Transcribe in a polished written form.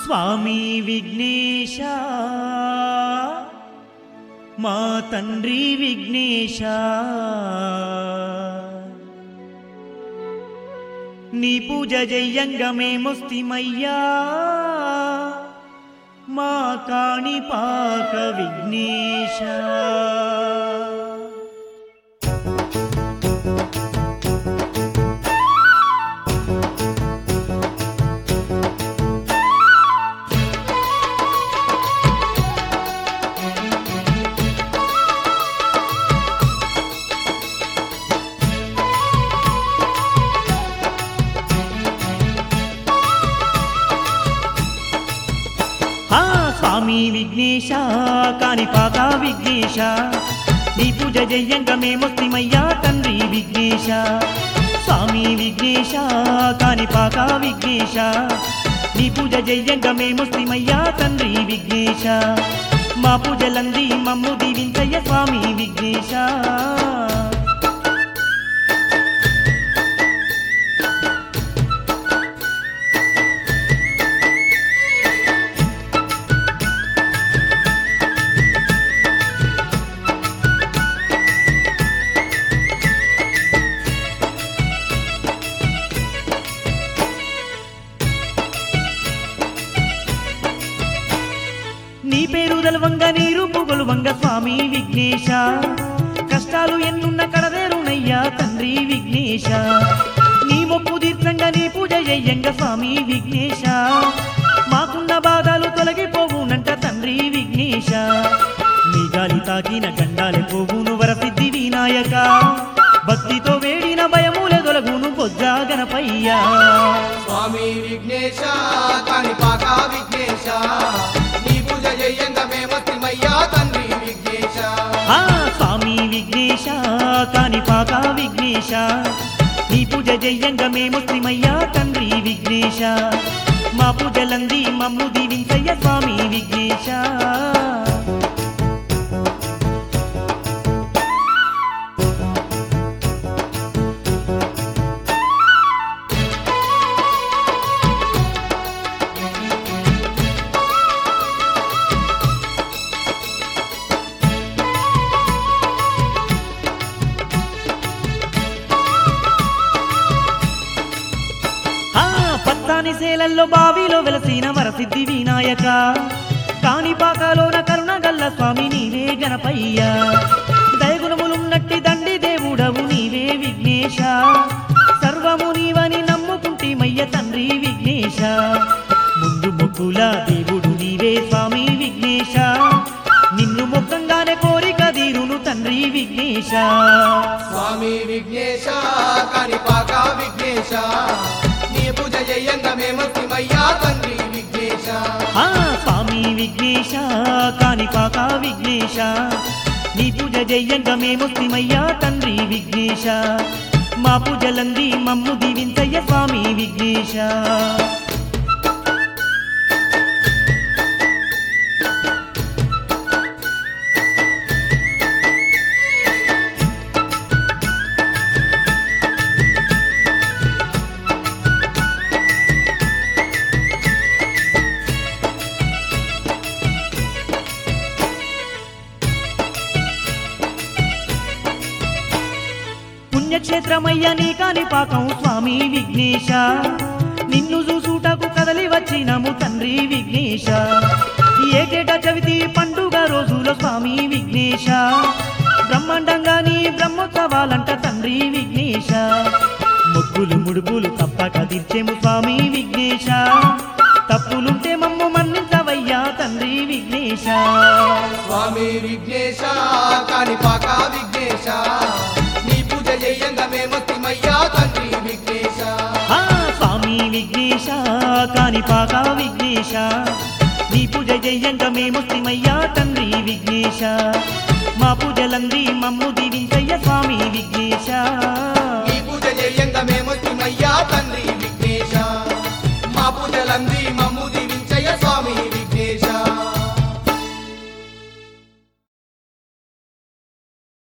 స్వామి విఘ్నేశ మా తండ్రి విఘ్నేశ నీ పూజ జయ్యంగా మేమొస్తిమయ్యా మా కాణిపాక విఘ్నేశ స్వామి విఘ్నేశ కాణిపాక విఘ్నేశ నీ పూజ జయ్యంగా మేమొస్తిమయ్యా తండ్రి విఘ్నేశ స్వామి విఘ్నేశ కాణిపాక విఘ్నేశ నీ పూజ జయ్యంగా మేమొస్తిమయ్యా తండ్రి విఘ్నేశ మా పూజలంది మమ్ము దీవించయ్య స్వామి విఘ్నేశ నీ పేరు దలవంగా నీ రూపు గొలువంగా స్వామి విఘ్నేశ కష్టాలు ఎన్నున్న కడదేరునయ్యా తండ్రి విఘ్నేశ నీ మొక్కు తీర్థంగా నీ పూజ చెయ్యంగా స్వామి విఘ్నేశ మాకున్న బాధలు తొలగిపోవునంట తండ్రి విఘ్నేశ నీ గాలి తాకిన గండాలే పోవును వరసిద్ధి వినాయక భక్తితో వేడిన భయములే తొలగును బొజ్జా గణపయ్యా స్వామి విఘ్నేశ కాణిపాక విఘ్నేశ తండ్రి విఘ్నేశ స్వామి విఘ్నేశ కాణిపాక విఘ్నేశ నీ పూజ జయ్యంగా మేమొస్తిమయ్యా తండ్రి విఘ్నేశ మా పూజలంది మమ్ము దీవించయ్య స్వామి విఘ్నేశ పత్తాని సేలల్లో బావిలో వెలసిన వరసిద్ధి వినాయక కాణిపాకలోన కరుణగల్ల స్వామి నీవే గణపయ్యా దయగుణములున్నట్టి దండి దేవుడవు నీవే విఘ్నేశ సర్వము నీవని నమ్ముకుంటేమయ్య తండ్రి విఘ్నేశ ముందు మొక్కుల దేవుడు నీవే స్వామి విఘ్నేశ నిన్ను మొక్కంగానే కోరిక తీరును తండ్రి విఘ్నేశ స్వామి విఘ్నేశ కాణిపాక విఘ్నేశ పూజ జయ్యంగా మేమొస్తిమయ్యా తండ్రి విఘ్నేశ స్వామి విఘ్నేశ కాణిపాక విఘ్నేశ నీ పూజ జయ్యంగా మేమొస్తిమయ్యా తండ్రి విఘ్నేశ మా పూజలంది మమ్ము దీవించయ్య స్వామి విఘ్నేశ పుణ్యక్షేత్రమయ్య నీ కాణిపాకం స్వామి విఘ్నేశ నిన్ను చూసుటకు కదలి వచ్చినము తండ్రి విఘ్నేశ ఏటేట చవితి పండుగ రోజుల స్వామి విఘ్నేశ బ్రహ్మాండంగా నీ బ్రహ్మోత్సవాలంట తండ్రి విఘ్నేశ మొక్కులు ముడుపులు తప్పక తీర్చేము స్వామి విఘ్నేశ తప్పులుంటే మమ్ము మన్నించవయ్యా తండ్రి విఘ్నేశ స్వామి విఘ్నేశ కాణిపాక విఘ్నేశ తండ్రి విఘ్నేశ స్వామి విఘ్నేశ కాణిపాక విఘ్నేశ నీ పూజ జయ్యంగా మేమొస్తిమయ్యా తండ్రి విఘ్నేశ మా పూజలంది మమ్ము దీవించయ్య స్వామి విఘ్నేశ పూజ జయ్యంగా మేమొస్తిమయ్యా తండ్రి